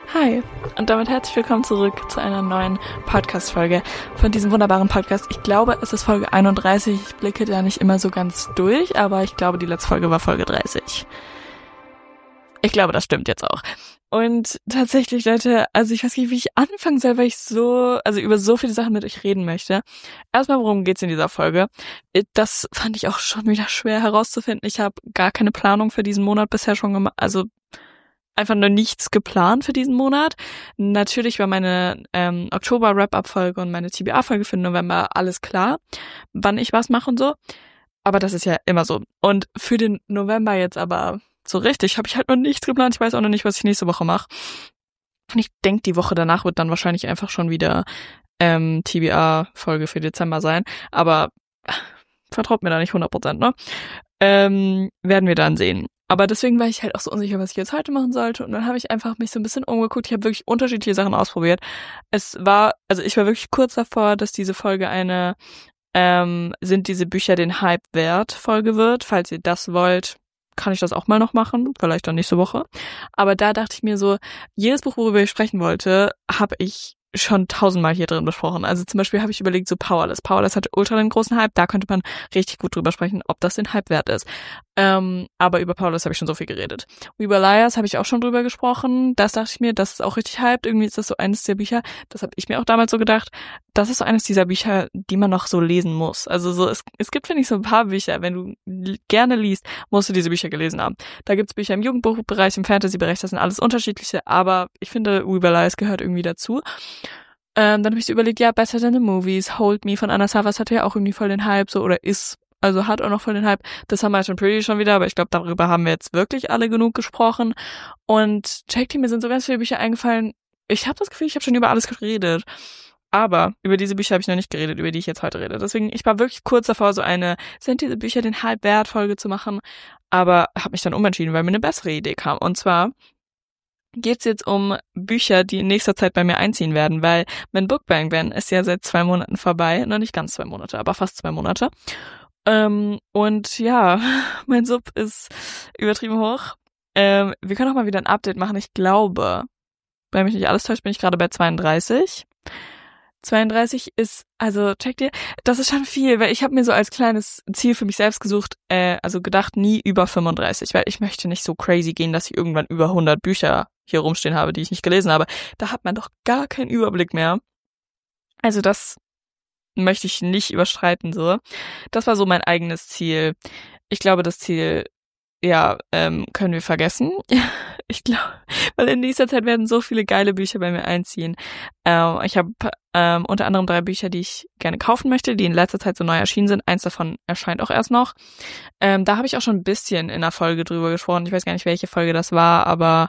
Hi und damit herzlich willkommen zurück zu einer neuen Podcast-Folge von diesem wunderbaren Podcast. Ich glaube, es ist Folge 31. Ich blicke da nicht immer so ganz durch, aber ich glaube, die letzte Folge war Folge 30. Ich glaube, das stimmt jetzt auch. Und tatsächlich, Leute, also ich weiß nicht, wie ich anfangen soll, weil ich über so viele Sachen mit euch reden möchte. Erstmal, worum geht's in dieser Folge? Das fand ich auch schon wieder schwer herauszufinden. Ich habe gar keine Planung für diesen Monat bisher schon gemacht, also einfach nur nichts geplant für diesen Monat. Natürlich war meine Oktober-Wrap-Up-Folge und meine TBA-Folge für den November alles klar, wann ich was mache und so. Aber das ist ja immer so. Und für den November jetzt aber so richtig habe ich halt noch nichts geplant. Ich weiß auch noch nicht, was ich nächste Woche mache. Und ich denke, die Woche danach wird dann wahrscheinlich einfach schon wieder TBA-Folge für Dezember sein. Aber vertraut mir da nicht 100%, ne? Werden wir dann sehen. Aber deswegen war ich halt auch so unsicher, was ich jetzt heute machen sollte. Und dann habe ich einfach mich so ein bisschen umgeguckt. Ich habe wirklich unterschiedliche Sachen ausprobiert. Ich war wirklich kurz davor, dass diese Folge eine sind diese Bücher den Hype wert Folge wird. Falls ihr das wollt, kann ich das auch mal noch machen. Vielleicht dann nächste Woche. Aber da dachte ich mir so, jedes Buch, worüber ich sprechen wollte, habe ich schon 1000-mal hier drin besprochen. Also zum Beispiel habe ich überlegt, so Powerless. Powerless hatte ultra den großen Hype. Da könnte man richtig gut drüber sprechen, ob das den Hype wert ist. Aber über Powerless habe ich schon so viel geredet. Über Liars habe ich auch schon drüber gesprochen. Das dachte ich mir, das ist auch richtig hyped. Irgendwie ist das so eines der Bücher, das habe ich mir auch damals so gedacht, das ist so eines dieser Bücher, die man noch so lesen muss. Also so, es gibt, finde ich, so ein paar Bücher, wenn du gerne liest, musst du diese Bücher gelesen haben. Da gibt's Bücher im Jugendbuchbereich, im Fantasy-Bereich, das sind alles unterschiedliche, aber ich finde, Über Liars gehört irgendwie dazu. Dann habe ich so überlegt, ja, Better Than the Movies, Hold Me von Anna Savas hatte ja auch irgendwie voll den Hype, so, oder ist, also hat auch noch voll den Hype. Das haben wir schon Pretty schon wieder, aber ich glaube, darüber haben wir jetzt wirklich alle genug gesprochen. Und check mir sind so ganz viele Bücher eingefallen. Ich habe das Gefühl, ich habe schon über alles geredet. Aber über diese Bücher habe ich noch nicht geredet, über die ich jetzt heute rede. Deswegen, ich war wirklich kurz davor, sind diese Bücher den Hype wert Folge zu machen, aber habe mich dann umentschieden, weil mir eine bessere Idee kam. Und zwar geht's jetzt um Bücher, die in nächster Zeit bei mir einziehen werden, weil mein Bookbang-Ban ist ja seit 2 Monaten vorbei. Noch nicht ganz 2 Monate, aber fast 2 Monate. Und ja, mein Sub ist übertrieben hoch. Wir können auch mal wieder ein Update machen. Ich glaube, wenn mich nicht alles täuscht, bin ich gerade bei 32. 32 ist, also checkt ihr, das ist schon viel, weil ich habe mir so als kleines Ziel für mich selbst gesucht, gedacht, nie über 35, weil ich möchte nicht so crazy gehen, dass ich irgendwann über 100 Bücher hier rumstehen habe, die ich nicht gelesen habe. Da hat man doch gar keinen Überblick mehr. Also das möchte ich nicht überschreiten, so. Das war so mein eigenes Ziel. Ich glaube, das Ziel, können wir vergessen. Ich glaube, weil in nächster Zeit werden so viele geile Bücher bei mir einziehen. Ich habe unter anderem 3 Bücher, die ich gerne kaufen möchte, die in letzter Zeit so neu erschienen sind. Eins davon erscheint auch erst noch. Da habe ich auch schon ein bisschen in der Folge drüber gesprochen. Ich weiß gar nicht, welche Folge das war, aber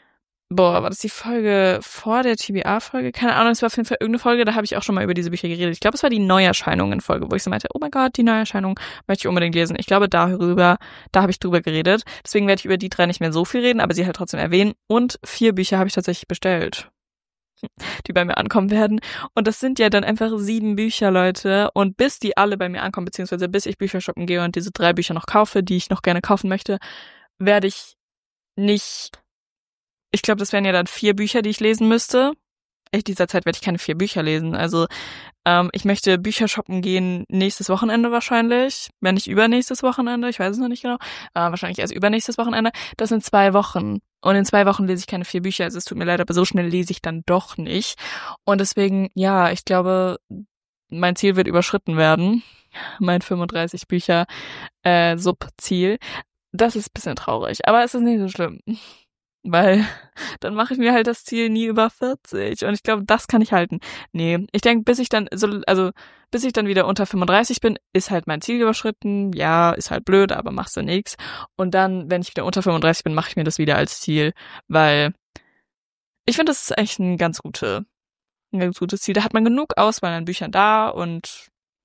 war das die Folge vor der TBA-Folge? Keine Ahnung, es war auf jeden Fall irgendeine Folge, da habe ich auch schon mal über diese Bücher geredet. Ich glaube, es war die Neuerscheinungen-Folge, wo ich so meinte, oh mein Gott, die Neuerscheinung möchte ich unbedingt lesen. Ich glaube, da habe ich drüber geredet. Deswegen werde ich über die 3 nicht mehr so viel reden, aber sie halt trotzdem erwähnen. Und 4 Bücher habe ich tatsächlich bestellt, die bei mir ankommen werden. Und das sind ja dann einfach 7 Bücher, Leute. Und bis die alle bei mir ankommen, beziehungsweise bis ich Bücher shoppen gehe und diese 3 Bücher noch kaufe, die ich noch gerne kaufen möchte, werde ich nicht... Ich glaube, das wären ja dann 4 Bücher, die ich lesen müsste. In dieser Zeit werde ich keine 4 Bücher lesen. Also ich möchte Bücher shoppen gehen nächstes Wochenende wahrscheinlich. Wenn nicht übernächstes Wochenende, ich weiß es noch nicht genau. Wahrscheinlich erst übernächstes Wochenende. Das sind 2 Wochen. Und in 2 Wochen lese ich keine 4 Bücher. Also es tut mir leid, aber so schnell lese ich dann doch nicht. Und deswegen, ja, ich glaube, mein Ziel wird überschritten werden. Mein 35 Bücher Subziel. Das ist ein bisschen traurig, aber es ist nicht so schlimm. Weil dann mache ich mir halt das Ziel nie über 40. Und ich glaube, das kann ich halten. Nee, ich denke, bis ich dann wieder unter 35 bin, ist halt mein Ziel überschritten. Ja, ist halt blöd, aber machst du nix. Und dann, wenn ich wieder unter 35 bin, mache ich mir das wieder als Ziel. Weil ich finde, das ist echt ein ganz gutes Ziel. Da hat man genug Auswahl an Büchern da und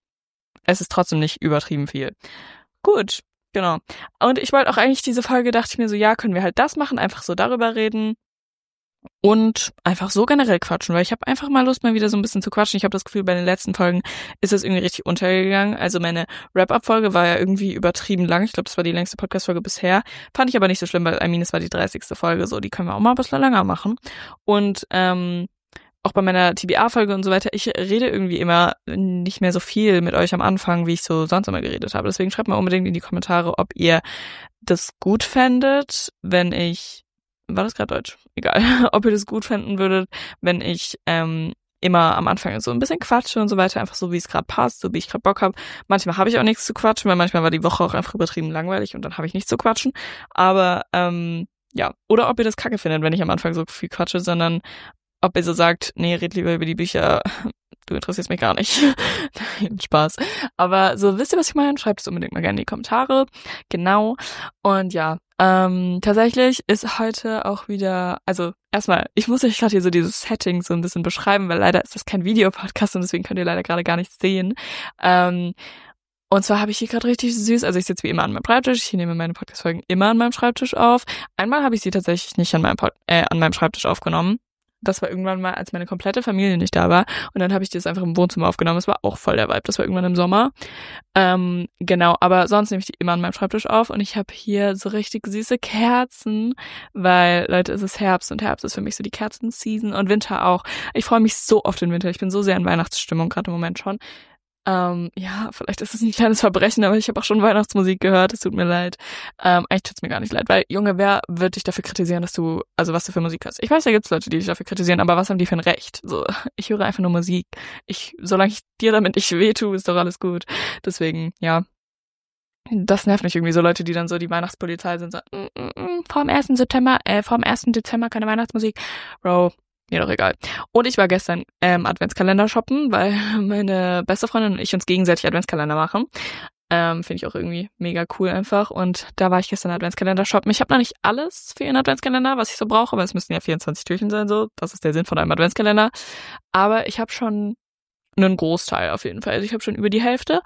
es ist trotzdem nicht übertrieben viel. Gut. Genau. Und ich wollte auch eigentlich diese Folge, dachte ich mir so, ja, können wir halt das machen, einfach so darüber reden. Und einfach so generell quatschen, weil ich habe einfach mal Lust, mal wieder so ein bisschen zu quatschen. Ich habe das Gefühl, bei den letzten Folgen ist das irgendwie richtig untergegangen. Also meine Wrap-Up-Folge war ja irgendwie übertrieben lang. Ich glaube, das war die längste Podcast-Folge bisher. Fand ich aber nicht so schlimm, weil es war die 30. Folge. So, die können wir auch mal ein bisschen länger machen. Und auch bei meiner TBA-Folge und so weiter, ich rede irgendwie immer nicht mehr so viel mit euch am Anfang, wie ich so sonst immer geredet habe. Deswegen schreibt mal unbedingt in die Kommentare, ob ihr das gut fändet, wenn ich... War das gerade Deutsch? Egal. Ob ihr das gut fänden würdet, wenn ich immer am Anfang so ein bisschen quatsche und so weiter, einfach so, wie es gerade passt, so wie ich gerade Bock habe. Manchmal habe ich auch nichts zu quatschen, weil manchmal war die Woche auch einfach übertrieben langweilig und dann habe ich nichts zu quatschen. Aber ja, oder ob ihr das kacke findet, wenn ich am Anfang so viel quatsche, sondern ob ihr so sagt, nee, red lieber über die Bücher, du interessierst mich gar nicht. Nein, Spaß. Aber so, wisst ihr, was ich meine? Schreibt es unbedingt mal gerne in die Kommentare. Genau. Und ja, tatsächlich ist heute auch wieder, also erstmal, ich muss euch gerade hier so dieses Setting so ein bisschen beschreiben, weil leider ist das kein Videopodcast und deswegen könnt ihr leider gerade gar nichts sehen. Und zwar habe ich hier gerade richtig süß, also ich sitze wie immer an meinem Schreibtisch, ich nehme meine Podcast-Folgen immer an meinem Schreibtisch auf. Einmal habe ich sie tatsächlich nicht an meinem Schreibtisch aufgenommen. Das war irgendwann mal, als meine komplette Familie nicht da war. Und dann habe ich das einfach im Wohnzimmer aufgenommen. Das war auch voll der Vibe. Das war irgendwann im Sommer. Genau, aber sonst nehme ich die immer an meinem Schreibtisch auf. Und ich habe hier so richtig süße Kerzen, weil, Leute, es ist Herbst. Und Herbst ist für mich so die Kerzen-Season und Winter auch. Ich freue mich so auf den Winter. Ich bin so sehr in Weihnachtsstimmung, gerade im Moment schon. Ja, vielleicht ist es ein kleines Verbrechen, aber ich habe auch schon Weihnachtsmusik gehört, es tut mir leid. Eigentlich tut's mir gar nicht leid, weil, Junge, wer wird dich dafür kritisieren, was du für Musik hörst? Ich weiß, da gibt's Leute, die dich dafür kritisieren, aber was haben die für ein Recht? So, ich höre einfach nur Musik. Solange ich dir damit nicht wehtue, ist doch alles gut. Deswegen, ja. Das nervt mich irgendwie, so Leute, die dann so die Weihnachtspolizei sind, so, vor dem 1. Dezember keine Weihnachtsmusik. Bro, mir doch egal. Und ich war gestern Adventskalender shoppen, weil meine beste Freundin und ich uns gegenseitig Adventskalender machen. Finde ich auch irgendwie mega cool einfach. Und da war ich gestern Adventskalender shoppen. Ich habe noch nicht alles für ihren Adventskalender, was ich so brauche, weil es müssen ja 24 Türchen sein, so. Das ist der Sinn von einem Adventskalender. Aber ich habe schon einen Großteil auf jeden Fall. Also ich habe schon über die Hälfte.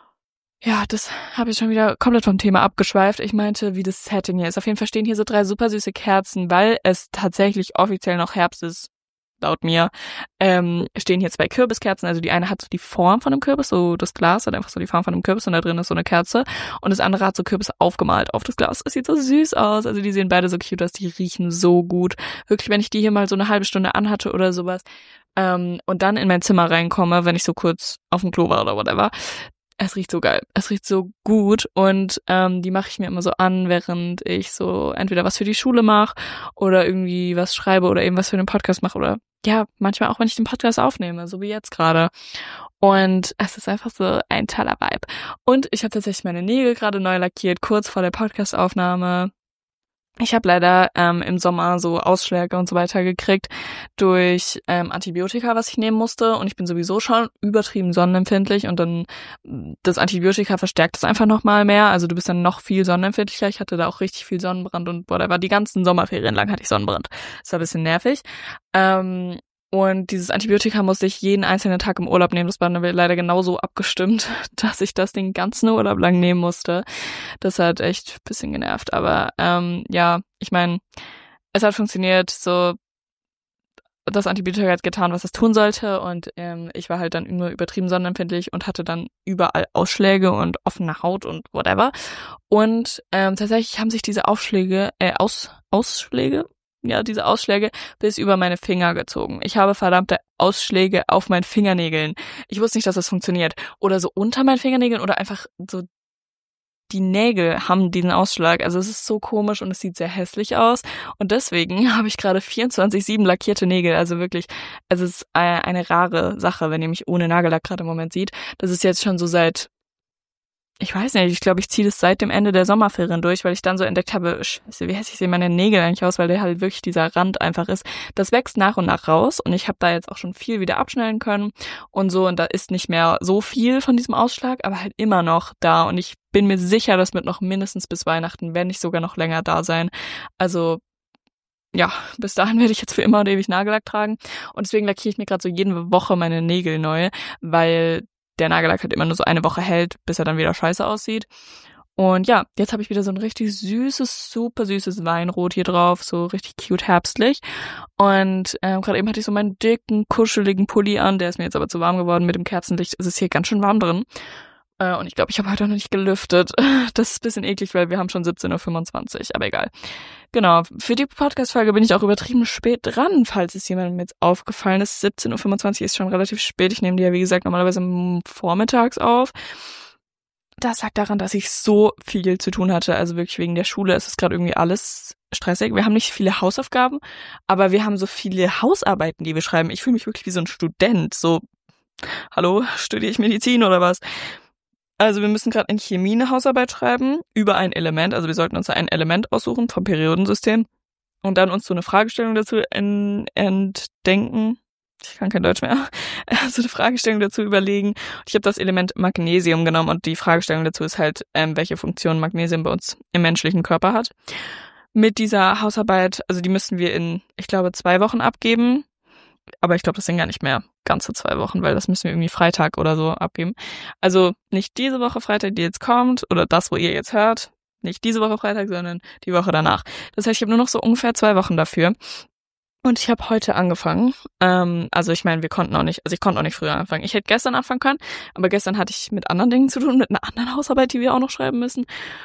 Ja, das habe ich schon wieder komplett vom Thema abgeschweift. Ich meinte, wie das Setting hier ist. Auf jeden Fall stehen hier so 3 super süße Kerzen, weil es tatsächlich offiziell noch Herbst ist, laut mir. Stehen hier 2 Kürbiskerzen. Also die eine hat so die Form von einem Kürbis, so das Glas hat einfach so die Form von einem Kürbis und da drin ist so eine Kerze. Und das andere hat so Kürbis aufgemalt auf das Glas. Es sieht so süß aus. Also die sehen beide so cute aus. Die riechen so gut. Wirklich, wenn ich die hier mal so eine halbe Stunde anhatte oder sowas und dann in mein Zimmer reinkomme, wenn ich so kurz auf dem Klo war oder whatever, es riecht so geil. Es riecht so gut und die mache ich mir immer so an, während ich so entweder was für die Schule mache oder irgendwie was schreibe oder eben was für den Podcast mache oder ja, manchmal auch, wenn ich den Podcast aufnehme, so wie jetzt gerade. Und es ist einfach so ein toller Vibe. Und ich habe tatsächlich meine Nägel gerade neu lackiert, kurz vor der Podcastaufnahme. Ich habe leider im Sommer so Ausschläge und so weiter gekriegt durch Antibiotika, was ich nehmen musste. Und ich bin sowieso schon übertrieben sonnenempfindlich und dann das Antibiotika verstärkt es einfach nochmal mehr. Also du bist dann noch viel sonnenempfindlicher. Ich hatte da auch richtig viel Sonnenbrand und whatever. Die ganzen Sommerferien lang hatte ich Sonnenbrand. Das war ein bisschen nervig. Und dieses Antibiotika musste ich jeden einzelnen Tag im Urlaub nehmen. Das war leider genauso abgestimmt, dass ich das den ganzen Urlaub lang nehmen musste. Das hat echt ein bisschen genervt. Aber ja, ich meine, es hat funktioniert. So, das Antibiotika hat getan, was es tun sollte. Und ich war halt dann nur übertrieben sonnenempfindlich und hatte dann überall Ausschläge und offene Haut und whatever. Und tatsächlich haben sich diese diese Ausschläge bis über meine Finger gezogen. Ich habe verdammte Ausschläge auf meinen Fingernägeln. Ich wusste nicht, dass das funktioniert. Oder so unter meinen Fingernägeln oder einfach so die Nägel haben diesen Ausschlag. Also es ist so komisch und es sieht sehr hässlich aus. Und deswegen habe ich gerade 24/7 lackierte Nägel. Also wirklich, es ist eine rare Sache, wenn ihr mich ohne Nagellack gerade im Moment sieht. Das ist jetzt schon so seit... Ich weiß nicht, ich glaube, ich ziehe das seit dem Ende der Sommerferien durch, weil ich dann so entdeckt habe, scheiße, wie hässlich sehen meine Nägel eigentlich aus, weil der halt wirklich dieser Rand einfach ist. Das wächst nach und nach raus und ich habe da jetzt auch schon viel wieder abschneiden können und so und da ist nicht mehr so viel von diesem Ausschlag, aber halt immer noch da und ich bin mir sicher, das wird noch mindestens bis Weihnachten, wenn nicht sogar noch länger da sein. Also ja, bis dahin werde ich jetzt für immer und ewig Nagellack tragen und deswegen lackiere ich mir gerade so jede Woche meine Nägel neu, weil der Nagellack halt immer nur so eine Woche hält, bis er dann wieder scheiße aussieht. Und ja, jetzt habe ich wieder so ein richtig süßes, super süßes Weinrot hier drauf, so richtig cute herbstlich. Und gerade eben hatte ich so meinen dicken, kuscheligen Pulli an, der ist mir jetzt aber zu warm geworden. Mit dem Kerzenlicht ist es hier ganz schön warm drin. Und ich glaube, ich habe heute noch nicht gelüftet. Das ist ein bisschen eklig, weil wir haben schon 17:25 Uhr, aber egal. Genau, für die Podcast-Folge bin ich auch übertrieben spät dran, falls es jemandem jetzt aufgefallen ist. 17:25 Uhr ist schon relativ spät. Ich nehme die ja, wie gesagt, normalerweise vormittags auf. Das lag daran, dass ich so viel zu tun hatte. Also wirklich wegen der Schule ist es gerade irgendwie alles stressig. Wir haben nicht viele Hausaufgaben, aber wir haben so viele Hausarbeiten, die wir schreiben. Ich fühle mich wirklich wie so ein Student. So, hallo, studiere ich Medizin oder was? Also wir müssen gerade in Chemie eine Hausarbeit schreiben über ein Element. Also wir sollten uns ein Element aussuchen vom Periodensystem und dann uns so eine Fragestellung dazu entdenken. Ich kann kein Deutsch mehr. So eine Fragestellung dazu überlegen. Und ich habe das Element Magnesium genommen und die Fragestellung dazu ist halt, welche Funktion Magnesium bei uns im menschlichen Körper hat. Mit dieser Hausarbeit, also die müssen wir in, ich glaube, 2 Wochen abgeben. Aber ich glaube, das sind gar nicht mehr ganze 2 Wochen, weil das müssen wir irgendwie Freitag oder so abgeben. Also nicht diese Woche Freitag, die jetzt kommt, oder das, wo ihr jetzt hört. Nicht diese Woche Freitag, sondern die Woche danach. Das heißt, ich habe nur noch so ungefähr 2 Wochen dafür. Und ich habe heute angefangen. Also ich meine, ich konnte auch nicht früher anfangen. Ich hätte gestern anfangen können, aber gestern hatte ich mit anderen Dingen zu tun, mit einer anderen Hausarbeit, die wir auch noch schreiben müssen.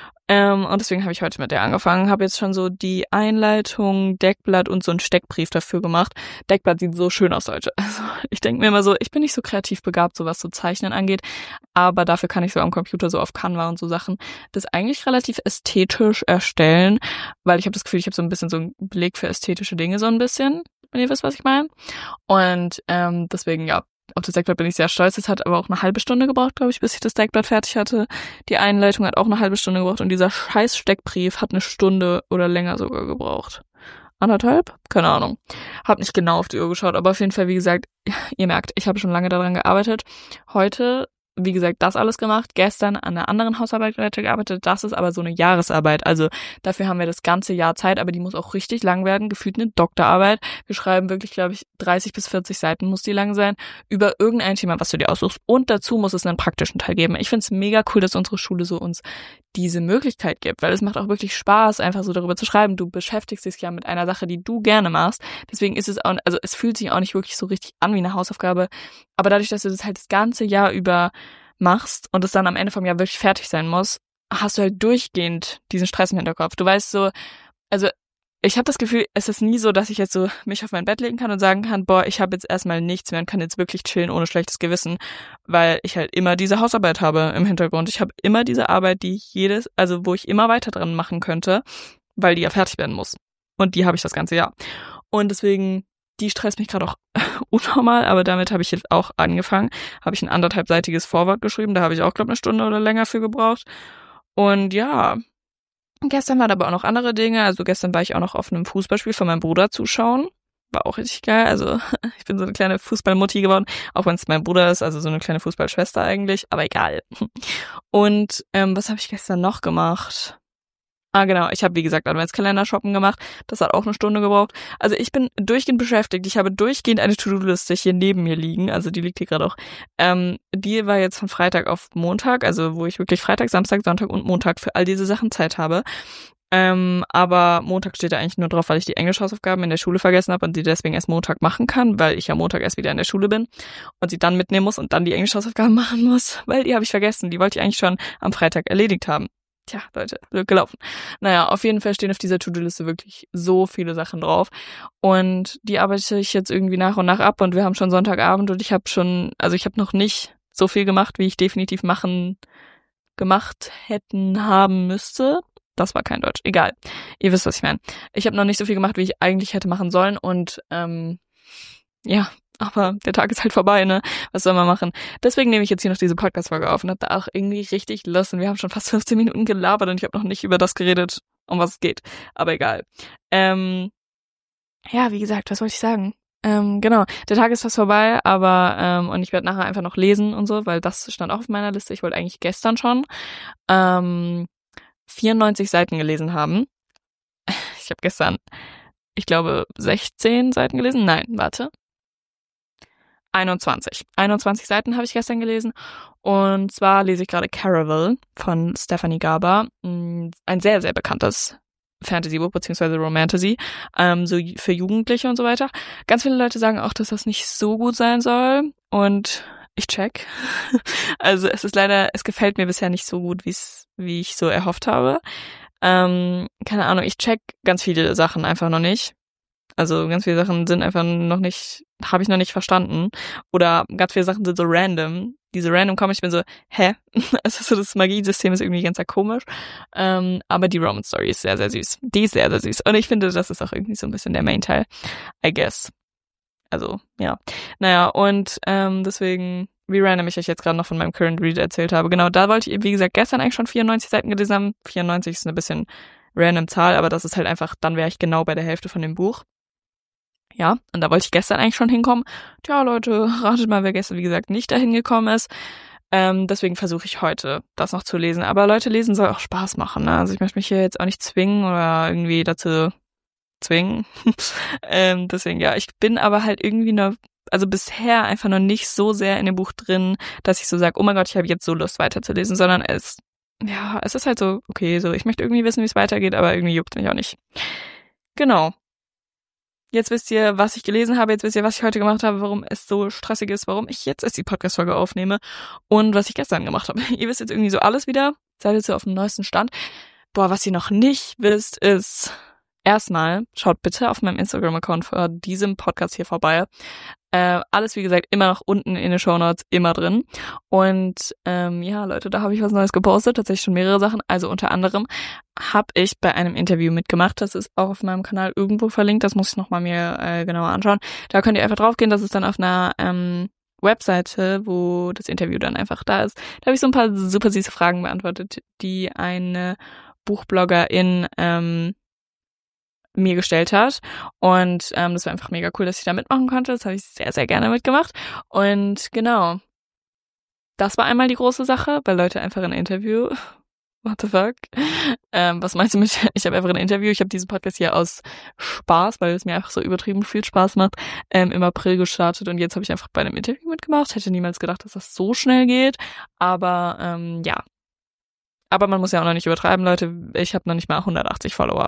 Und deswegen habe ich heute mit der angefangen, habe jetzt schon so die Einleitung, Deckblatt und so einen Steckbrief dafür gemacht. Deckblatt sieht so schön aus, Leute. Also ich denke mir immer so, ich bin nicht so kreativ begabt, so was so Zeichnen angeht, aber dafür kann ich so am Computer so auf Canva und so Sachen das eigentlich relativ ästhetisch erstellen, weil ich habe das Gefühl, ich habe so ein bisschen so einen Blick für ästhetische Dinge so ein bisschen, wenn ihr wisst, was ich meine. Und deswegen, ja, auf das Deckblatt bin ich sehr stolz. Es hat aber auch eine halbe Stunde gebraucht, glaube ich, bis ich das Deckblatt fertig hatte. Die Einleitung hat auch eine halbe Stunde gebraucht und dieser scheiß Steckbrief hat 1 Stunde oder länger sogar gebraucht. 1,5? Keine Ahnung. Hab nicht genau auf die Uhr geschaut, aber auf jeden Fall, wie gesagt, ihr merkt, ich habe schon lange daran gearbeitet. Heute, wie gesagt, das alles gemacht. Gestern an einer anderen Hausarbeit weitergearbeitet. Das ist aber so eine Jahresarbeit. Also dafür haben wir das ganze Jahr Zeit, aber die muss auch richtig lang werden. Gefühlt eine Doktorarbeit. Wir schreiben wirklich, glaube ich, 30 bis 40 Seiten muss die lang sein. Über irgendein Thema, was du dir aussuchst. Und dazu muss es einen praktischen Teil geben. Ich finde es mega cool, dass unsere Schule so uns diese Möglichkeit gibt, weil es macht auch wirklich Spaß, einfach so darüber zu schreiben. Du beschäftigst dich ja mit einer Sache, die du gerne machst. Deswegen ist es auch, also es fühlt sich auch nicht wirklich so richtig an wie eine Hausaufgabe. Aber dadurch, dass du das halt das ganze Jahr über machst und es dann am Ende vom Jahr wirklich fertig sein muss, hast du halt durchgehend diesen Stress im Hinterkopf. Du weißt so, also ich habe das Gefühl, es ist nie so, dass ich jetzt so mich auf mein Bett legen kann und sagen kann, boah, ich habe jetzt erstmal nichts mehr und kann jetzt wirklich chillen ohne schlechtes Gewissen, weil ich halt immer diese Hausarbeit habe im Hintergrund. Ich habe immer diese Arbeit, die ich wo ich immer weiter dran machen könnte, weil die ja fertig werden muss. Und die habe ich das ganze Jahr. Und deswegen, die stresst mich gerade auch unnormal, aber damit habe ich jetzt auch angefangen. Habe ich ein 1,5-seitiges Vorwort geschrieben, da habe ich auch, glaube ich, 1 Stunde oder länger für gebraucht. Und ja, gestern waren aber auch noch andere Dinge. Also gestern war ich auch noch auf einem Fußballspiel von meinem Bruder zuschauen. War auch richtig geil. Also ich bin so eine kleine Fußballmutti geworden, auch wenn es mein Bruder ist, also so eine kleine Fußballschwester eigentlich, aber egal. Und was habe ich gestern noch gemacht? Genau, ich habe, wie gesagt, Adventskalender shoppen gemacht. Das hat auch 1 Stunde gebraucht. Also ich bin durchgehend beschäftigt. Ich habe durchgehend eine To-Do-Liste hier neben mir liegen. Also die liegt hier gerade auch. Die war jetzt von Freitag auf Montag, also wo ich wirklich Freitag, Samstag, Sonntag und Montag für all diese Sachen Zeit habe. Aber Montag steht da eigentlich nur drauf, weil ich die Englisch-Hausaufgaben in der Schule vergessen habe und sie deswegen erst Montag machen kann, weil ich ja Montag erst wieder in der Schule bin und sie dann mitnehmen muss und dann die Englisch-Hausaufgaben machen muss, weil die habe ich vergessen. Die wollte ich eigentlich schon am Freitag erledigt haben. Tja, Leute, blöd gelaufen. Naja, auf jeden Fall stehen auf dieser To-Do-Liste wirklich so viele Sachen drauf. Und die arbeite ich jetzt irgendwie nach und nach ab und wir haben schon Sonntagabend und ich habe noch nicht so viel gemacht, wie ich definitiv gemacht haben müsste. Das war kein Deutsch. Egal. Ihr wisst, was ich meine. Ich habe noch nicht so viel gemacht, wie ich eigentlich hätte machen sollen und ja, aber der Tag ist halt vorbei, ne? Was soll man machen? Deswegen nehme ich jetzt hier noch diese Podcast-Folge auf und habe da auch irgendwie richtig Lust. Und wir haben schon fast 15 Minuten gelabert und ich habe noch nicht über das geredet, um was es geht. Aber egal. Ja, wie gesagt, was wollte ich sagen? Genau, der Tag ist fast vorbei, aber und ich werde nachher einfach noch lesen und so, weil das stand auch auf meiner Liste. Ich wollte eigentlich gestern schon 94 Seiten gelesen haben. Ich habe gestern, ich glaube, 16 Seiten gelesen. Nein, warte. 21. 21 Seiten habe ich gestern gelesen. Und zwar lese ich gerade Caraval von Stephanie Garber. Ein sehr, sehr bekanntes Fantasy-Buch, beziehungsweise Romantasy, so für Jugendliche und so weiter. Ganz viele Leute sagen auch, dass das nicht so gut sein soll. Und ich check. Also es gefällt mir bisher nicht so gut, wie ich so erhofft habe. Keine Ahnung, ich check ganz viele Sachen einfach noch nicht. Also ganz viele Sachen sind einfach noch nicht, habe ich noch nicht verstanden. Oder ganz viele Sachen sind so random. Diese random kommen, ich bin so, hä? Also so das Magiesystem ist irgendwie ganz komisch. Aber die Romance Story ist sehr, sehr süß. Die ist sehr, sehr süß. Und ich finde, das ist auch irgendwie so ein bisschen der Main-Teil, I guess. Also, ja. Naja, und deswegen, wie random ich euch jetzt gerade noch von meinem Current Read erzählt habe. Genau, da wollte ich, wie gesagt, gestern eigentlich schon 94 Seiten gelesen haben. 94 ist eine bisschen random Zahl, aber das ist halt einfach, dann wäre ich genau bei der Hälfte von dem Buch. Ja, und da wollte ich gestern eigentlich schon hinkommen. Tja, Leute, ratet mal, wer gestern, wie gesagt, nicht dahin gekommen ist. Deswegen versuche ich heute, das noch zu lesen. Aber Leute, lesen soll auch Spaß machen, ne? Also ich möchte mich hier jetzt auch nicht zwingen oder irgendwie dazu zwingen. Deswegen, ja, ich bin aber halt irgendwie noch, also bisher einfach noch nicht so sehr in dem Buch drin, dass ich so sage, oh mein Gott, ich habe jetzt so Lust weiterzulesen, sondern es ist halt so, okay, so, ich möchte irgendwie wissen, wie es weitergeht, aber irgendwie juckt mich auch nicht. Genau. Jetzt wisst ihr, was ich gelesen habe, jetzt wisst ihr, was ich heute gemacht habe, warum es so stressig ist, warum ich jetzt erst die Podcast-Folge aufnehme und was ich gestern gemacht habe. Ihr wisst jetzt irgendwie so alles wieder, seid jetzt so auf dem neuesten Stand. Boah, was ihr noch nicht wisst, ist, erstmal schaut bitte auf meinem Instagram-Account vor diesem Podcast hier vorbei. Alles, wie gesagt, immer noch unten in den Shownotes, immer drin. Und ja, Leute, da habe ich was Neues gepostet, tatsächlich schon mehrere Sachen. Also unter anderem habe ich bei einem Interview mitgemacht. Das ist auch auf meinem Kanal irgendwo verlinkt. Das muss ich nochmal mir genauer anschauen. Da könnt ihr einfach draufgehen. Das ist dann auf einer Webseite, wo das Interview dann einfach da ist. Da habe ich so ein paar super süße Fragen beantwortet, die eine Buchbloggerin mir gestellt hat. Und das war einfach mega cool, dass ich da mitmachen konnte. Das habe ich sehr, sehr gerne mitgemacht. Und genau, das war einmal die große Sache, weil Leute einfach ein Interview. What the fuck? Was meinst du mit, ich habe einfach ein Interview, ich habe diesen Podcast hier aus Spaß, weil es mir einfach so übertrieben viel Spaß macht, im April gestartet und jetzt habe ich einfach bei einem Interview mitgemacht. Hätte niemals gedacht, dass das so schnell geht. Aber ja. Aber man muss ja auch noch nicht übertreiben, Leute. Ich habe noch nicht mal 180 Follower.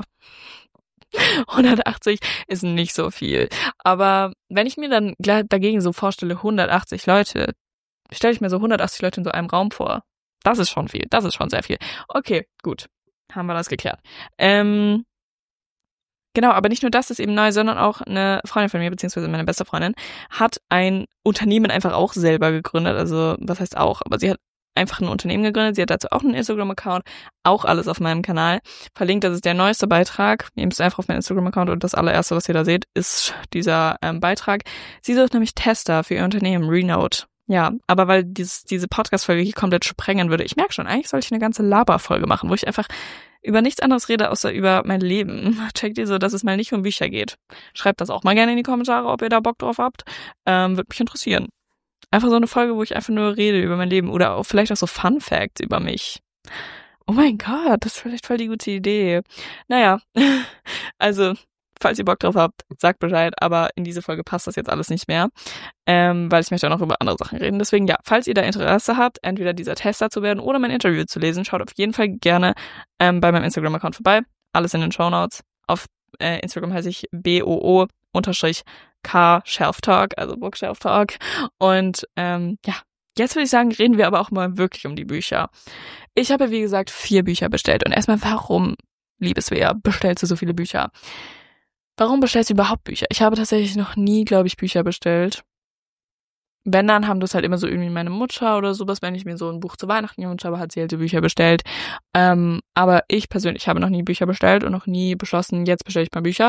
180 ist nicht so viel. Aber wenn ich mir dann dagegen so vorstelle, 180 Leute, stelle ich mir so 180 Leute in so einem Raum vor. Das ist schon viel. Das ist schon sehr viel. Okay, gut. Haben wir das geklärt. Genau, aber nicht nur das ist eben neu, sondern auch eine Freundin von mir, beziehungsweise meine beste Freundin, hat ein Unternehmen einfach auch selber gegründet. Also, was heißt auch? Aber sie hat einfach ein Unternehmen gegründet. Sie hat dazu auch einen Instagram-Account, auch alles auf meinem Kanal. Verlinkt, das ist der neueste Beitrag. Ihr müsst einfach auf meinen Instagram-Account und das allererste, was ihr da seht, ist dieser Beitrag. Sie sucht nämlich Tester für ihr Unternehmen, Renote. Ja, aber weil diese Podcast-Folge hier komplett sprengen würde, ich merke schon, eigentlich sollte ich eine ganze Laber-Folge machen, wo ich einfach über nichts anderes rede, außer über mein Leben. Checkt ihr so, dass es mal nicht um Bücher geht. Schreibt das auch mal gerne in die Kommentare, ob ihr da Bock drauf habt. Würde mich interessieren. Einfach so eine Folge, wo ich einfach nur rede über mein Leben oder auch vielleicht auch so Fun Facts über mich. Oh mein Gott, das ist vielleicht voll die gute Idee. Naja, also, falls ihr Bock drauf habt, sagt Bescheid, aber in diese Folge passt das jetzt alles nicht mehr, weil ich möchte auch noch über andere Sachen reden. Deswegen ja, falls ihr da Interesse habt, entweder dieser Tester zu werden oder mein Interview zu lesen, schaut auf jeden Fall gerne bei meinem Instagram-Account vorbei. Alles in den Shownotes. Auf Instagram heiße ich BOO_K Shelf Talk, also Bookshelf Talk. Und ja, jetzt würde ich sagen, reden wir aber auch mal wirklich um die Bücher. Ich habe, wie gesagt, 4 Bücher bestellt. Und erstmal, warum, liebes Svea, bestellst du so viele Bücher? Warum bestellst du überhaupt Bücher? Ich habe tatsächlich noch nie, glaube ich, Bücher bestellt. Wenn, dann haben das halt immer so irgendwie meine Mutter oder sowas, wenn ich mir so ein Buch zu Weihnachten gewünscht habe, hat sie halt die Bücher bestellt. Aber ich persönlich habe noch nie Bücher bestellt und noch nie beschlossen, jetzt bestelle ich mal Bücher.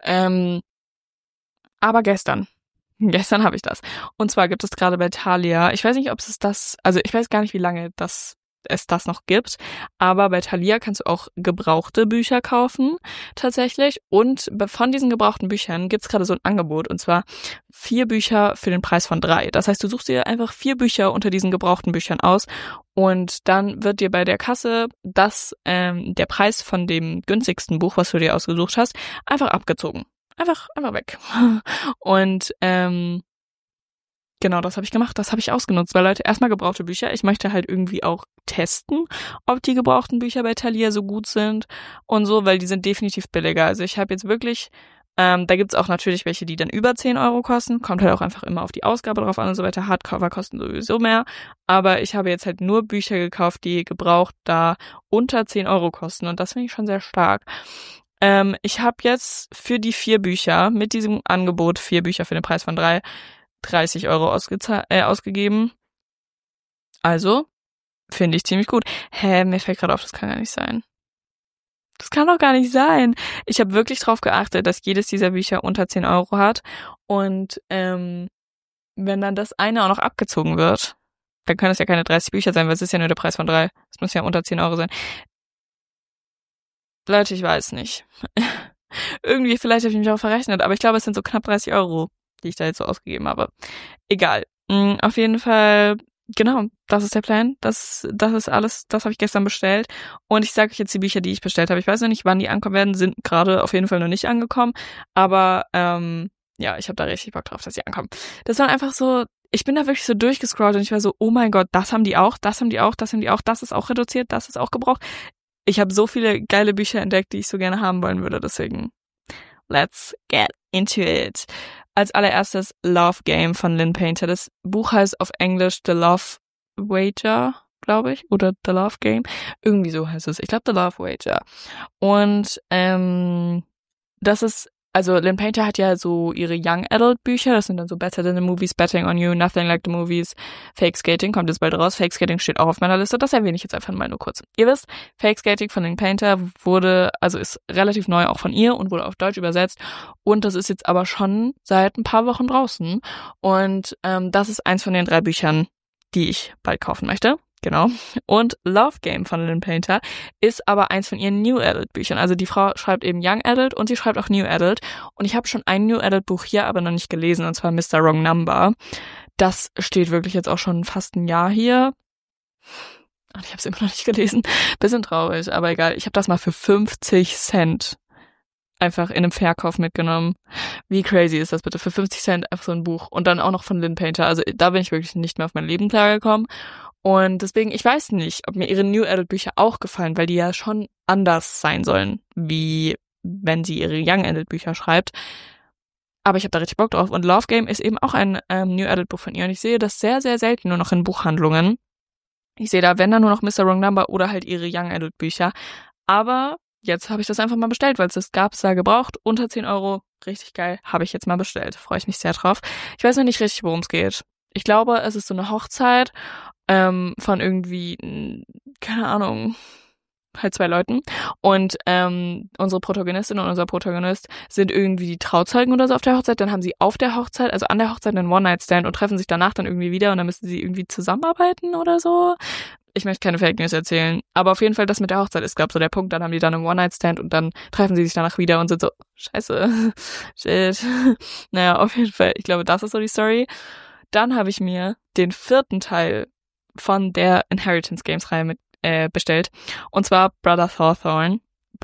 Aber gestern habe ich das. Und zwar gibt es gerade bei Thalia, ich weiß nicht, ob es das, also ich weiß gar nicht, wie lange es das noch gibt, aber bei Thalia kannst du auch gebrauchte Bücher kaufen, tatsächlich. Und von diesen gebrauchten Büchern gibt's gerade so ein Angebot, und zwar 4 Bücher für den Preis von 3. Das heißt, du suchst dir einfach 4 Bücher unter diesen gebrauchten Büchern aus und dann wird dir bei der Kasse der Preis von dem günstigsten Buch, was du dir ausgesucht hast, einfach abgezogen. Einfach weg. Und genau, das habe ich gemacht, das habe ich ausgenutzt, weil Leute, erstmal gebrauchte Bücher, ich möchte halt irgendwie auch testen, ob die gebrauchten Bücher bei Thalia so gut sind und so, weil die sind definitiv billiger. Also ich habe jetzt wirklich, da gibt's auch natürlich welche, die dann über 10 Euro kosten, kommt halt auch einfach immer auf die Ausgabe drauf an und so weiter, Hardcover kosten sowieso mehr, aber ich habe jetzt halt nur Bücher gekauft, die gebraucht da unter 10 Euro kosten und das finde ich schon sehr stark. Ich habe jetzt für die 4 Bücher, mit diesem Angebot 4 Bücher für den Preis von 30 Euro ausgegeben. Also, finde ich ziemlich gut. Mir fällt gerade auf, das kann gar nicht sein. Das kann doch gar nicht sein. Ich habe wirklich drauf geachtet, dass jedes dieser Bücher unter 10 Euro hat. Und wenn dann das eine auch noch abgezogen wird, dann können es ja keine 30 Bücher sein, weil es ist ja nur der Preis von 3. Es muss ja unter 10 Euro sein. Leute, ich weiß nicht. Irgendwie, vielleicht habe ich mich auch verrechnet, aber ich glaube, es sind so knapp 30 Euro, die ich da jetzt so ausgegeben habe. Egal. Auf jeden Fall, genau, das ist der Plan. Das ist alles, das habe ich gestern bestellt. Und ich sage euch jetzt die Bücher, die ich bestellt habe. Ich weiß noch nicht, wann die ankommen werden, sind gerade auf jeden Fall noch nicht angekommen. Aber ja, ich habe da richtig Bock drauf, dass die ankommen. Das war einfach so, ich bin da wirklich so durchgescrollt und ich war so, oh mein Gott, das haben die auch, das haben die auch, das haben die auch, das ist auch reduziert, das ist auch gebraucht. Ich habe so viele geile Bücher entdeckt, die ich so gerne haben wollen würde, deswegen let's get into it. Als allererstes Love Game von Lynn Painter. Das Buch heißt auf Englisch The Love Wager, glaube ich, oder The Love Game. Irgendwie so heißt es. Ich glaube The Love Wager. Und das ist, also Lynn Painter hat ja so ihre Young Adult Bücher, das sind dann so Better Than the Movies, Betting on You, Nothing Like the Movies, Fake Skating, kommt jetzt bald raus. Fake Skating steht auch auf meiner Liste, das erwähne ich jetzt einfach mal nur kurz. Ihr wisst, Fake Skating von Lynn Painter ist relativ neu auch von ihr und wurde auf Deutsch übersetzt und das ist jetzt aber schon seit ein paar Wochen draußen und das ist eins von den 3 Büchern, die ich bald kaufen möchte. Genau. Und Love Game von Lynn Painter ist aber eins von ihren New Adult Büchern. Also die Frau schreibt eben Young Adult und sie schreibt auch New Adult. Und ich habe schon ein New Adult Buch hier, aber noch nicht gelesen, und zwar Mr. Wrong Number. Das steht wirklich jetzt auch schon fast ein Jahr hier. Und ich habe es immer noch nicht gelesen. Bisschen traurig, aber egal. Ich habe das mal für 50 Cent einfach in einem Verkauf mitgenommen. Wie crazy ist das bitte? Für 50 Cent einfach so ein Buch. Und dann auch noch von Lynn Painter. Also da bin ich wirklich nicht mehr auf mein Leben klargekommen. Und deswegen, ich weiß nicht, ob mir ihre New Adult Bücher auch gefallen, weil die ja schon anders sein sollen, wie wenn sie ihre Young Adult Bücher schreibt. Aber ich habe da richtig Bock drauf. Und Love Game ist eben auch ein New Adult Buch von ihr. Und ich sehe das sehr, sehr selten nur noch in Buchhandlungen. Ich sehe da, wenn dann nur noch Mr. Wrong Number oder halt ihre Young Adult Bücher. Aber jetzt habe ich das einfach mal bestellt, weil es das gab, es da gebraucht. Unter 10 Euro, richtig geil, habe ich jetzt mal bestellt. Freue ich mich sehr drauf. Ich weiß noch nicht richtig, worum es geht. Ich glaube, es ist so eine Hochzeit von irgendwie, keine Ahnung, halt 2 Leuten. Und unsere Protagonistin und unser Protagonist sind irgendwie die Trauzeugen oder so auf der Hochzeit. Dann haben sie auf der Hochzeit, also an der Hochzeit, einen One-Night-Stand und treffen sich danach dann irgendwie wieder und dann müssen sie irgendwie zusammenarbeiten oder so. Ich möchte keine Fake News erzählen. Aber auf jeden Fall, das mit der Hochzeit ist, glaube ich, so der Punkt. Dann haben die dann einen One-Night-Stand und dann treffen sie sich danach wieder und sind so, scheiße, shit. Naja, auf jeden Fall, ich glaube, das ist so die Story. Dann habe ich mir den 4. Teil von der Inheritance Games Reihe bestellt. Und zwar Brothers Hawthorne.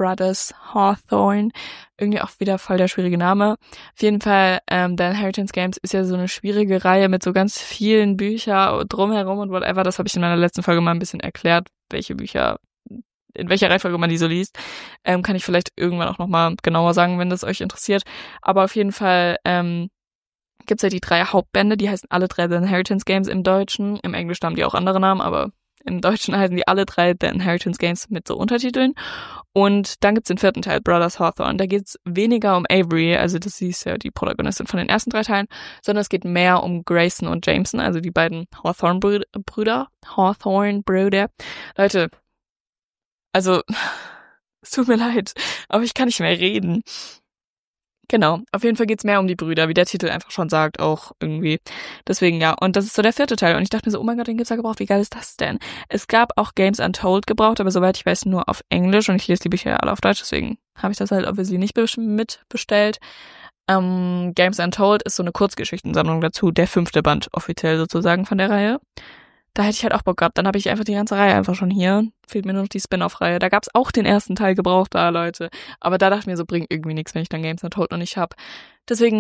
Irgendwie auch wieder voll der schwierige Name. Auf jeden Fall, der Inheritance Games ist ja so eine schwierige Reihe mit so ganz vielen Büchern drumherum und whatever. Das habe ich in meiner letzten Folge mal ein bisschen erklärt, welche Bücher, in welcher Reihenfolge man die so liest. Kann ich vielleicht irgendwann auch nochmal genauer sagen, wenn das euch interessiert. Aber auf jeden Fall, gibt's ja die 3 Hauptbände, die heißen alle 3 The Inheritance Games im Deutschen. Im Englischen haben die auch andere Namen, aber im Deutschen heißen die alle 3 The Inheritance Games mit so Untertiteln. Und dann gibt's den 4. Teil, Brothers Hawthorne. Da geht's weniger um Avery, also das ist ja die Protagonistin von den ersten 3 Teilen, sondern es geht mehr um Grayson und Jameson, also die beiden Hawthorne-Brüder. Leute, also, es tut mir leid, aber ich kann nicht mehr reden. Genau, auf jeden Fall geht's mehr um die Brüder, wie der Titel einfach schon sagt, auch irgendwie. Deswegen ja, und das ist so der 4. Teil. Und ich dachte mir so, oh mein Gott, den gibt's ja gebraucht, wie geil ist das denn? Es gab auch Games Untold gebraucht, aber soweit ich weiß, nur auf Englisch und ich lese die Bücher ja alle auf Deutsch, deswegen habe ich das halt obviously nicht mitbestellt. Games Untold ist so eine Kurzgeschichtensammlung dazu, der 5. Band offiziell sozusagen von der Reihe. Da hätte ich halt auch Bock gehabt. Dann habe ich einfach die ganze Reihe einfach schon hier. Fehlt mir nur noch die Spin-off-Reihe. Da gab's auch den 1. Teil gebraucht da, Leute. Aber da dachte ich mir so, bringt irgendwie nichts, wenn ich dann Games Untold noch nicht hab. Deswegen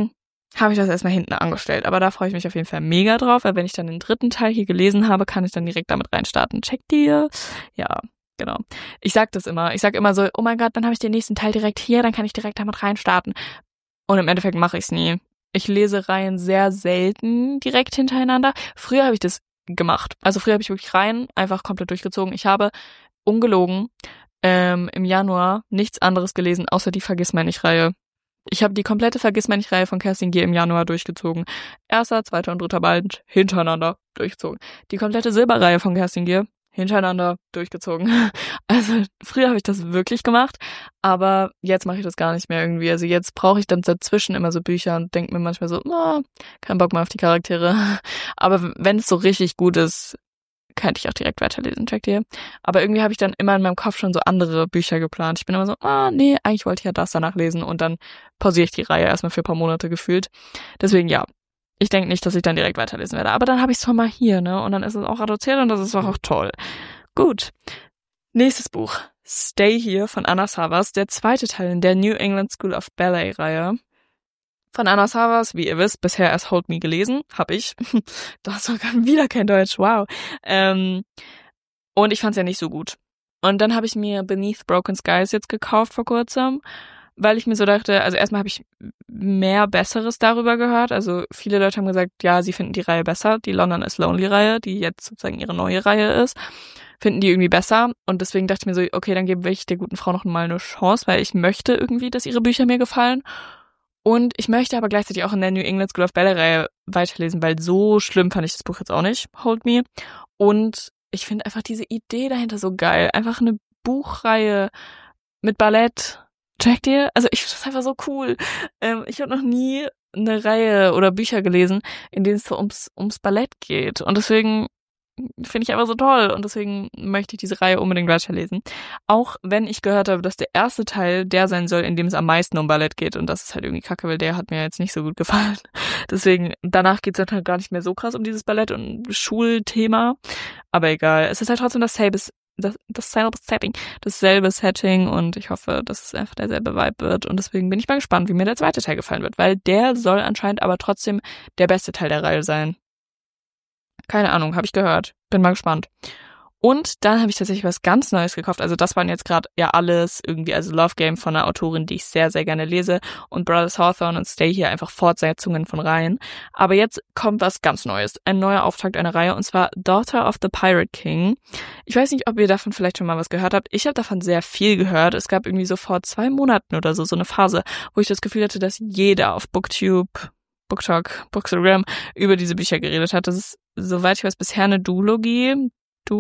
habe ich das erstmal hinten angestellt. Aber da freue ich mich auf jeden Fall mega drauf, weil wenn ich dann den 3. Teil hier gelesen habe, kann ich dann direkt damit reinstarten. Checkt ihr? Ja, genau. Ich sag das immer. Ich sag immer so, oh mein Gott, dann habe ich den nächsten Teil direkt hier, dann kann ich direkt damit reinstarten. Und im Endeffekt mache ich es nie. Ich lese Reihen sehr selten direkt hintereinander. Früher habe ich das gemacht. Also früher habe ich wirklich Reihen einfach komplett durchgezogen. Ich habe ungelogen im Januar nichts anderes gelesen, außer die Vergissmeinnicht-Reihe. Ich habe die komplette Vergissmeinnicht-Reihe von Kerstin Gier im Januar durchgezogen. 1., 2. und 3. Band hintereinander durchgezogen. Die komplette Silberreihe von Kerstin Gier hintereinander durchgezogen. Also früher habe ich das wirklich gemacht, aber jetzt mache ich das gar nicht mehr irgendwie. Also jetzt brauche ich dann dazwischen immer so Bücher und denke mir manchmal so, kein Bock mehr auf die Charaktere. Aber wenn es so richtig gut ist, könnte ich auch direkt weiterlesen, checkt ihr. Aber irgendwie habe ich dann immer in meinem Kopf schon so andere Bücher geplant. Ich bin immer so, nee, eigentlich wollte ich ja das danach lesen und dann pausiere ich die Reihe erstmal für ein paar Monate gefühlt. Deswegen ja, ich denke nicht, dass ich dann direkt weiterlesen werde. Aber dann habe ich es schon mal hier, ne? Und dann ist es auch reduziert und das ist auch toll. Gut. Nächstes Buch. Stay Here von Anna Savas, der 2. Teil in der New England School of Ballet-Reihe. Von Anna Savas, wie ihr wisst, bisher erst Hold Me gelesen. Hab ich. Das war wieder kein Deutsch, wow. Und ich fand's ja nicht so gut. Und dann habe ich mir Beneath Broken Skies jetzt gekauft vor kurzem, weil ich mir so dachte, also erstmal habe ich mehr Besseres darüber gehört. Also viele Leute haben gesagt, ja, sie finden die Reihe besser. Die London is Lonely Reihe, die jetzt sozusagen ihre neue Reihe ist, finden die irgendwie besser. Und deswegen dachte ich mir so, okay, dann gebe ich der guten Frau noch mal eine Chance, weil ich möchte irgendwie, dass ihre Bücher mir gefallen. Und ich möchte aber gleichzeitig auch in der New England School of Ballet-Reihe weiterlesen, weil so schlimm fand ich das Buch jetzt auch nicht, Hold Me. Und ich finde einfach diese Idee dahinter so geil. Einfach eine Buchreihe mit Ballett. Checkt ihr? Also ich finde das einfach so cool. Ich habe noch nie eine Reihe oder Bücher gelesen, in denen es so ums Ballett geht. Und deswegen finde ich einfach so toll. Und deswegen möchte ich diese Reihe unbedingt weiterlesen. Auch wenn ich gehört habe, dass der 1. Teil der sein soll, in dem es am meisten um Ballett geht. Und das ist halt irgendwie kacke, weil der hat mir jetzt nicht so gut gefallen. Deswegen, danach geht es halt gar nicht mehr so krass um dieses Ballett- und Schulthema. Aber egal. Es ist halt trotzdem dasselbe Setting und ich hoffe, dass es einfach derselbe Vibe wird und deswegen bin ich mal gespannt, wie mir der 2. Teil gefallen wird, weil der soll anscheinend aber trotzdem der beste Teil der Reihe sein. Keine Ahnung, habe ich gehört. Bin mal gespannt. Und dann habe ich tatsächlich was ganz Neues gekauft. Also das waren jetzt gerade ja alles irgendwie, also Love Game von einer Autorin, die ich sehr, sehr gerne lese und Brothers Hawthorne und Stay Here einfach Fortsetzungen von Reihen. Aber jetzt kommt was ganz Neues. Ein neuer Auftakt einer Reihe und zwar Daughter of the Pirate King. Ich weiß nicht, ob ihr davon vielleicht schon mal was gehört habt. Ich habe davon sehr viel gehört. Es gab irgendwie so vor 2 Monaten oder so eine Phase, wo ich das Gefühl hatte, dass jeder auf BookTube, BookTalk, Bookstagram über diese Bücher geredet hat. Das ist, soweit ich weiß, bisher eine Duologie.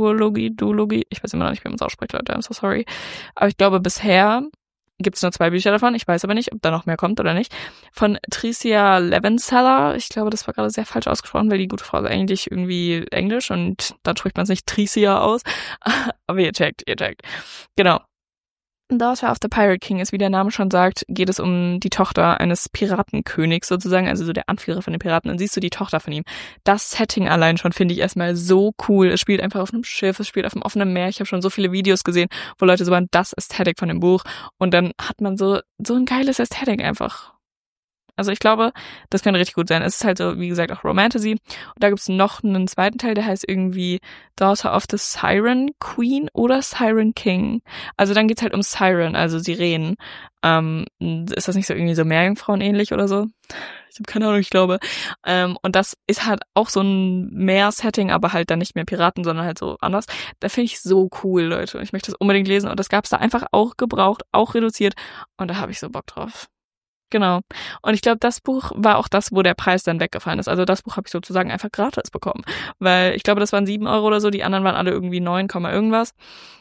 Ich weiß immer noch nicht, wie man es ausspricht, Leute, I'm so sorry. Aber ich glaube, bisher gibt es nur 2 Bücher davon. Ich weiß aber nicht, ob da noch mehr kommt oder nicht. Von Tricia Levenseller. Ich glaube, das war gerade sehr falsch ausgesprochen, weil die gute Frau ist eigentlich irgendwie Englisch und dann spricht man es nicht Tricia aus. Aber ihr checkt. Genau. Daughter of the Pirate King ist, wie der Name schon sagt, geht es um die Tochter eines Piratenkönigs sozusagen, also so der Anführer von den Piraten. Dann siehst du die Tochter von ihm. Das Setting allein schon finde ich erstmal so cool. Es spielt einfach auf einem Schiff, es spielt auf einem offenen Meer. Ich habe schon so viele Videos gesehen, wo Leute so waren, das Ästhetik von dem Buch. Und dann hat man so ein geiles Ästhetik einfach. Also ich glaube, das könnte richtig gut sein. Es ist halt so, wie gesagt, auch Romantasy. Und da gibt es noch einen 2. Teil, der heißt irgendwie Daughter of the Siren Queen oder Siren King. Also dann geht's halt um Siren, also Sirenen. Ist das nicht so irgendwie so Meerjungfrauen ähnlich oder so? Ich habe keine Ahnung, ich glaube. Und das ist halt auch so ein Meer-Setting, aber halt dann nicht mehr Piraten, sondern halt so anders. Da finde ich so cool, Leute. Ich möchte das unbedingt lesen. Und das gab's da einfach auch gebraucht, auch reduziert. Und da habe ich so Bock drauf. Genau. Und ich glaube, das Buch war auch das, wo der Preis dann weggefallen ist. Also das Buch habe ich sozusagen einfach gratis bekommen. Weil ich glaube, das waren 7 Euro oder so. Die anderen waren alle irgendwie 9, irgendwas.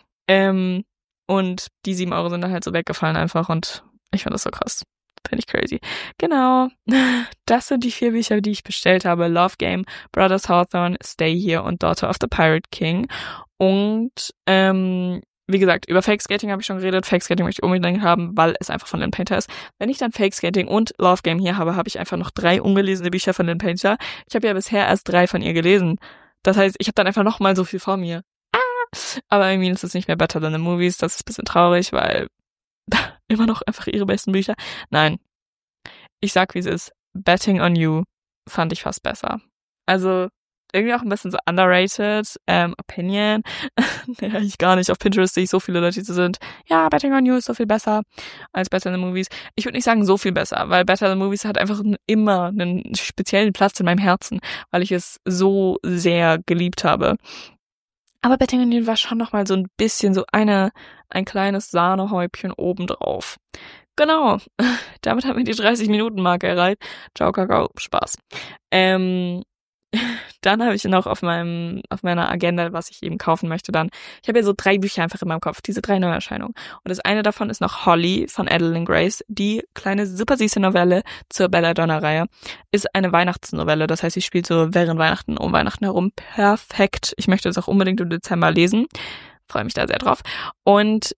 Und die 7 Euro sind dann halt so weggefallen einfach. Und ich fand das so krass. Finde ich crazy. Genau. Das sind die 4 Bücher, die ich bestellt habe. Love Game, Brothers Hawthorne, Stay Here und Daughter of the Pirate King. Und wie gesagt, über Fake Skating habe ich schon geredet. Fake Skating möchte ich unbedingt haben, weil es einfach von Lynn Painter ist. Wenn ich dann Fake Skating und Love Game hier habe, habe ich einfach noch 3 ungelesene Bücher von Lynn Painter. Ich habe ja bisher erst 3 von ihr gelesen. Das heißt, ich habe dann einfach noch mal so viel vor mir. Aber irgendwie ist es nicht mehr Better Than the Movies. Das ist ein bisschen traurig, weil immer noch einfach ihre besten Bücher. Nein. Ich sag, wie es ist. Betting on You fand ich fast besser. Also irgendwie auch ein bisschen so underrated Opinion. Ja, ich gar nicht. Auf Pinterest sehe ich so viele Leute, die so sind, ja, Betting on You ist so viel besser als Better Than Movies. Ich würde nicht sagen so viel besser, weil Better Than Movies hat einfach immer einen speziellen Platz in meinem Herzen, weil ich es so sehr geliebt habe. Aber Betting on You war schon nochmal so ein bisschen so ein kleines Sahnehäubchen obendrauf. Genau. Damit haben wir die 30-Minuten-Marke erreicht. Ciao, Kakao. Spaß. Dann habe ich noch auf meiner Agenda, was ich eben kaufen möchte, ich habe ja so 3 Bücher einfach in meinem Kopf, diese 3 Neuerscheinungen. Und das eine davon ist noch Holly von Adeline Grace, die kleine, super süße Novelle zur Belladonna-Reihe. Ist eine Weihnachtsnovelle, das heißt, sie spielt so während Weihnachten, um Weihnachten herum. Perfekt. Ich möchte es auch unbedingt im Dezember lesen. Freue mich da sehr drauf. Und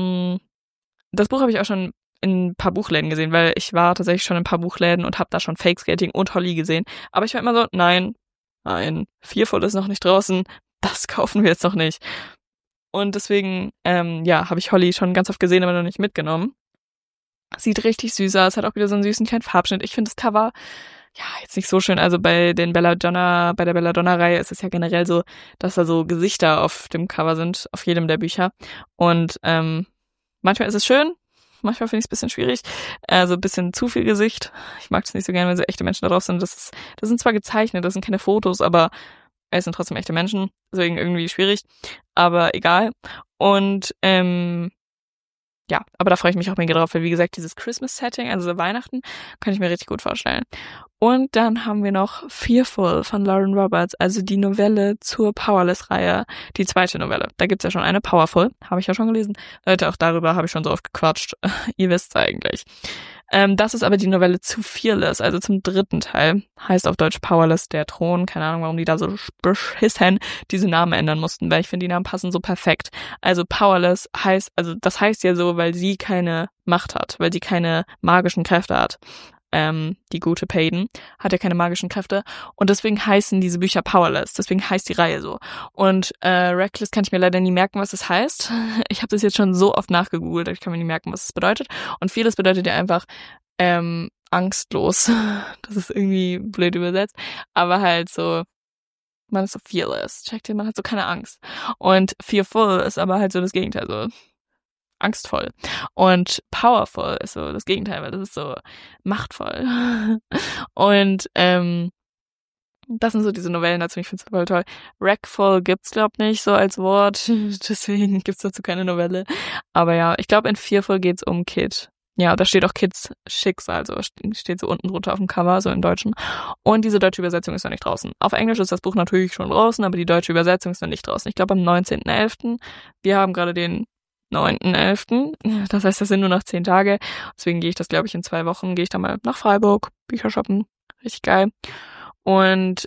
das Buch habe ich auch schon in ein paar Buchläden gesehen, weil ich war tatsächlich schon in ein paar Buchläden und habe da schon Fake Skating und Holly gesehen. Aber ich war immer so, nein, Fearful ist noch nicht draußen, das kaufen wir jetzt noch nicht. Und deswegen, habe ich Holly schon ganz oft gesehen, aber noch nicht mitgenommen. Sieht richtig süß aus, hat auch wieder so einen süßen kleinen Farbschnitt. Ich finde das Cover, jetzt nicht so schön. Also bei der Belladonna-Reihe ist es ja generell so, dass da so Gesichter auf dem Cover sind, auf jedem der Bücher. Und manchmal ist es schön, manchmal finde ich es ein bisschen schwierig. Also ein bisschen zu viel Gesicht. Ich mag es nicht so gerne, wenn so echte Menschen da drauf sind. Das sind zwar gezeichnet, das sind keine Fotos, aber es sind trotzdem echte Menschen. Deswegen irgendwie schwierig. Aber egal. Und aber da freue ich mich auch mega drauf, weil wie gesagt, dieses Christmas-Setting, also Weihnachten, kann ich mir richtig gut vorstellen. Und dann haben wir noch Fearful von Lauren Roberts, also die Novelle zur Powerless-Reihe, die zweite Novelle. Da gibt's ja schon eine, Powerful, habe ich ja schon gelesen. Leute, auch darüber habe ich schon so oft gequatscht. Ihr wisst's eigentlich. Das ist aber die Novelle zu Fearless, also zum 3. Teil. Heißt auf Deutsch Powerless, der Thron. Keine Ahnung, warum die da so beschissen diese Namen ändern mussten, weil ich finde, die Namen passen so perfekt. Also Powerless das heißt ja so, weil sie keine Macht hat, weil sie keine magischen Kräfte hat. Die gute Payden hat ja keine magischen Kräfte und deswegen heißen diese Bücher Powerless, deswegen heißt die Reihe so. Und Reckless kann ich mir leider nie merken, was das heißt. Ich habe das jetzt schon so oft nachgegoogelt, ich kann mir nie merken, was es bedeutet. Und vieles bedeutet ja einfach angstlos. Das ist irgendwie blöd übersetzt, aber halt so, man ist so fearless, checkt ihr, man hat so keine Angst. Und fearful ist aber halt so das Gegenteil, so angstvoll. Und powerful ist so das Gegenteil, weil das ist so machtvoll. Und das sind so diese Novellen dazu, ich finde es voll toll. Wreckful gibt's, glaub nicht so als Wort, deswegen gibt's dazu keine Novelle. Aber ja, ich glaube in Fearful geht's um Kid. Ja, da steht auch Kids Schicksal, so steht so unten drunter auf dem Cover, so im Deutschen. Und diese deutsche Übersetzung ist noch nicht draußen. Auf Englisch ist das Buch natürlich schon draußen, aber die deutsche Übersetzung ist noch nicht draußen. Ich glaube am 19.11. Wir haben gerade den 9.11. Das heißt, das sind nur noch 10 Tage. Deswegen gehe ich das, glaube ich, in 2 Wochen, gehe ich da mal nach Freiburg, Bücher shoppen. Richtig geil. Und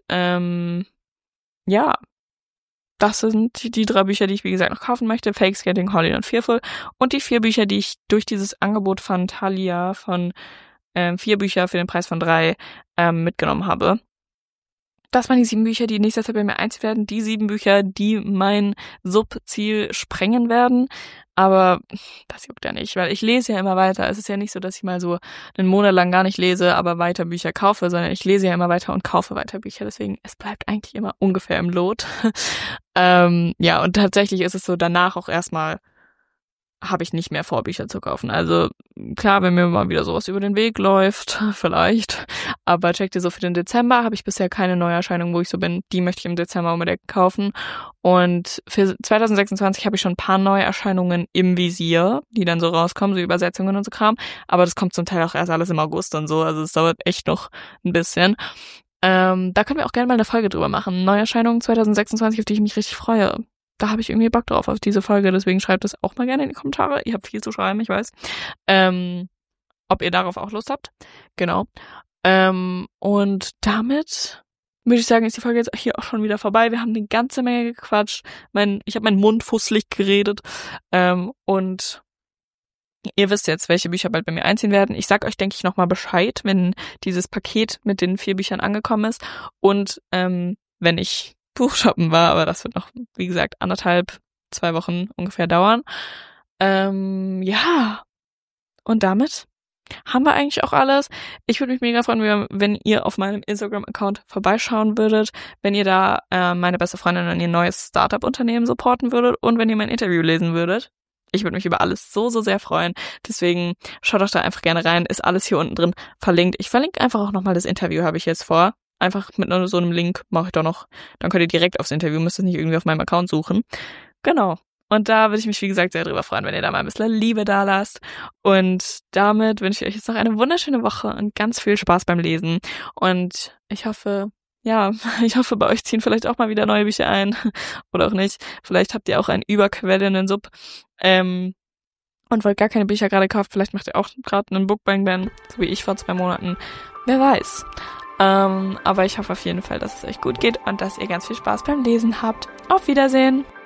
das sind die 3 Bücher, die ich, wie gesagt, noch kaufen möchte. Fake Skating, Holly und Fearful. Und die 4 Bücher, die ich durch dieses Angebot von Thalia von 4 Bücher für den Preis von 3 mitgenommen habe. Das waren die 7 Bücher, die nächstes Jahr bei mir eins werden. Die 7 Bücher, die mein Subziel sprengen werden. Aber das juckt ja nicht, weil ich lese ja immer weiter. Es ist ja nicht so, dass ich mal so einen Monat lang gar nicht lese, aber weiter Bücher kaufe, sondern ich lese ja immer weiter und kaufe weiter Bücher. Deswegen, es bleibt eigentlich immer ungefähr im Lot. Und tatsächlich ist es so, danach auch erstmal habe ich nicht mehr vor, Bücher zu kaufen. Also klar, wenn mir mal wieder sowas über den Weg läuft, vielleicht. Aber checkt ihr, so für den Dezember habe ich bisher keine Neuerscheinung, wo ich so bin, die möchte ich im Dezember unbedingt kaufen. Und für 2026 habe ich schon ein paar Neuerscheinungen im Visier, die dann so rauskommen, so Übersetzungen und so Kram. Aber das kommt zum Teil auch erst alles im August und so, also es dauert echt noch ein bisschen. Da können wir auch gerne mal eine Folge drüber machen. Neuerscheinungen 2026, auf die ich mich richtig freue. Da habe ich irgendwie Bock drauf auf diese Folge, deswegen schreibt es auch mal gerne in die Kommentare. Ihr habt viel zu schreiben, ich weiß. Ob ihr darauf auch Lust habt. Genau. Und damit würde ich sagen, ist die Folge jetzt hier auch schon wieder vorbei. Wir haben eine ganze Menge gequatscht. Ich habe meinen Mund fusselig geredet. Und ihr wisst jetzt, welche Bücher bald bei mir einziehen werden. Ich sag euch, denke ich, nochmal Bescheid, wenn dieses Paket mit den 4 Büchern angekommen ist. Und wenn ich Buchshoppen war, aber das wird noch, wie gesagt, 1,5-2 Wochen ungefähr dauern. Und damit haben wir eigentlich auch alles. Ich würde mich mega freuen, wenn ihr auf meinem Instagram-Account vorbeischauen würdet, wenn ihr da meine beste Freundin und ihr neues Startup-Unternehmen supporten würdet und wenn ihr mein Interview lesen würdet. Ich würde mich über alles so, so sehr freuen. Deswegen schaut doch da einfach gerne rein. Ist alles hier unten drin verlinkt. Ich verlinke einfach auch nochmal das Interview, habe ich jetzt vor. Einfach mit so einem Link mache ich da noch. Dann könnt ihr direkt aufs Interview, müsst es nicht irgendwie auf meinem Account suchen. Genau. Und da würde ich mich, wie gesagt, sehr drüber freuen, wenn ihr da mal ein bisschen Liebe da lasst. Und damit wünsche ich euch jetzt noch eine wunderschöne Woche und ganz viel Spaß beim Lesen. Und ich hoffe, bei euch ziehen vielleicht auch mal wieder neue Bücher ein. Oder auch nicht. Vielleicht habt ihr auch einen Überquellenden-Sub. Und wollt gar keine Bücher gerade kaufen. Vielleicht macht ihr auch gerade einen Bookbang-Ban, so wie ich vor 2 Monaten. Wer weiß. Aber ich hoffe auf jeden Fall, dass es euch gut geht und dass ihr ganz viel Spaß beim Lesen habt. Auf Wiedersehen!